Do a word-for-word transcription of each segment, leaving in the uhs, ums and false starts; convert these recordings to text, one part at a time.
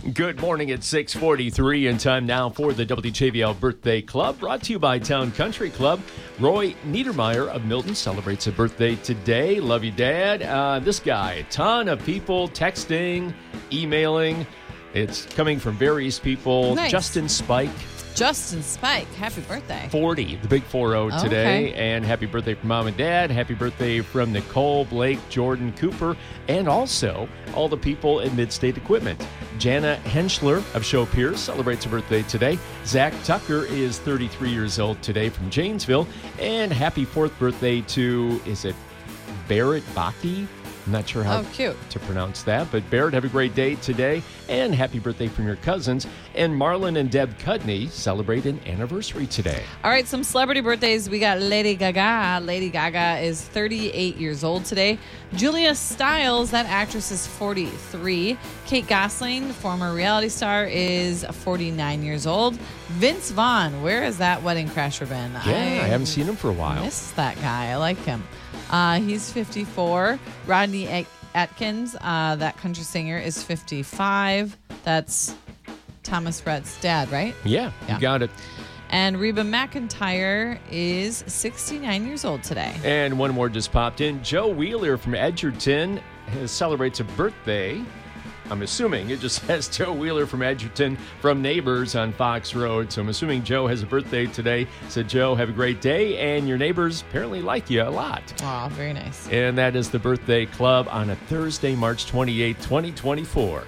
Good morning at six forty-three, and time now for the W J V L Birthday Club, brought to you by Town Country Club. Roy Niedermeyer of Milton celebrates a birthday today. Love you, Dad. Uh, this guy, a ton of people texting, emailing. It's coming from various people. Nice. Justin Spike. Justin Spike, happy birthday. forty, the big four oh Oh, today. okay. And happy birthday from Mom and Dad. Happy birthday from Nicole, Blake, Jordan, Cooper, and also all the people at Midstate Equipment. Jana Henschler of Show Pierce celebrates a birthday today. Zach Tucker is thirty-three years old today from Janesville. And happy fourth birthday to, is it Barrett Baki? I'm not sure how Oh, cute. to pronounce that, but Barrett, have a great day today, and happy birthday from your cousins. And Marlon and Deb Cudney celebrate an anniversary today. All right, some celebrity birthdays. We got Lady Gaga. Lady Gaga is thirty-eight years old today. Julia Stiles, that actress, is forty-three. Kate Gosling, former reality star, is forty-nine years old. Vince Vaughn, where has that wedding crasher been? Yeah, I, haven't seen him for a while. Miss that guy. I like him. Uh, he's fifty-four. Rodney At- Atkins, uh, that country singer, is fifty-five. That's Thomas Rhett's dad, right? Yeah, Yeah. you got it. And Reba McEntire is sixty-nine years old today. And one more just popped in. Joe Wheeler from Edgerton has- celebrates a birthday. I'm assuming it just says Joe Wheeler from Edgerton from Neighbors on Fox Road. So I'm assuming Joe has a birthday today. So Joe, have a great day. And your neighbors apparently like you a lot. Aw, very nice. And that is the Birthday Club on a Thursday, March twenty-eighth, twenty twenty-four.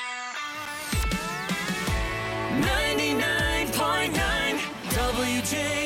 ninety-nine point nine W J